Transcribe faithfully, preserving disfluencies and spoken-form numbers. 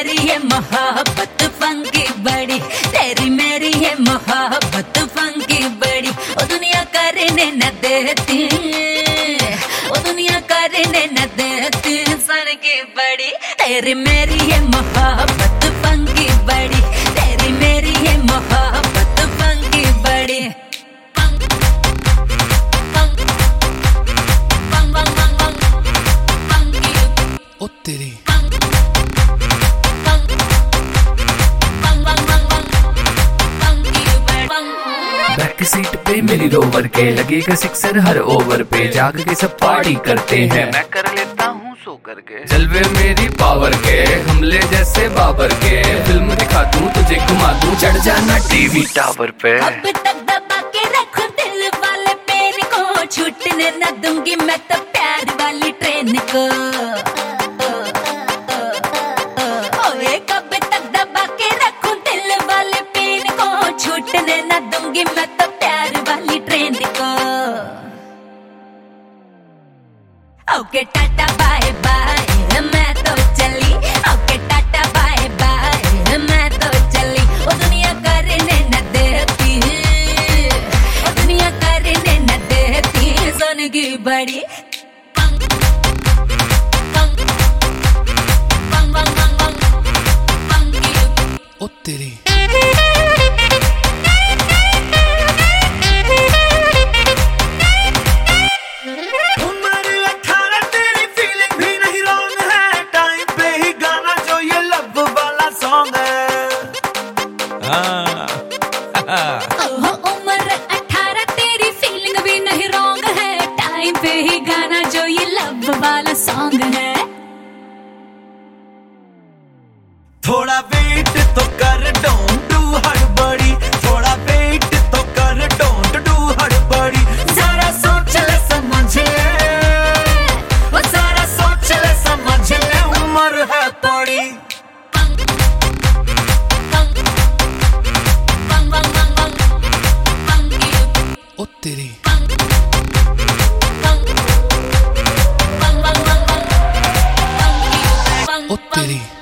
मेरी है मोहब्बत फंकी बड़ी, तेरी मेरी है मोहब्बत फंकी बड़ी। ओ दुनिया करने न देती, ओ दुनिया करने न देती सन की बड़ी। तेरी मेरी है मोहब्बत फंकी बड़ी, तेरी मेरी है मोहब्बत फंकी बड़ी। ओ तेरी बैक सीट पे मेरी रोवर के लगेगा सिक्सर हर ओवर पे, जाग के सब पार्टी करते हैं, मैं कर लेता हूँ सो करके। जलवे मेरी पावर के हमले जैसे बाबर के, फिल्म दिखा दूँ तुझे घुमा दूँ, चढ़ जाना टीवी टावर पे। अब तक दबा के रखो दिल वाले पेन को, छूटने न दूंगी मैं तो प्यार वाली ट्रेन को। ओए कब तक दबा के रखूं दिल वाले पेन को, छूटने न दूंगी मैं तो प्यार वाली ट्रेन को। ओके टाटा बाय बाय मैं तो चली, ओके टाटा बाय बाय मैं तो चली। ओ दुनिया करने न देती, ओ दुनिया करने न देती सोने की बड़ी। ओ तेरी उम्र अठारह तेरी फीलिंग भी नहीं रॉन्ग है, टाइम पे ही गाना जो ये लव वाला सॉन्ग है। थोड़ा वेट तो कर डोंट डू हड़बड़ी, थोड़ा वेट तो कर डोंट डू हड़बड़ी। जरा सोच ले समझ ले, वो जरा सोच ले समझ ले, उम्र है थोड़ी। ओ तेरी ओ तेरी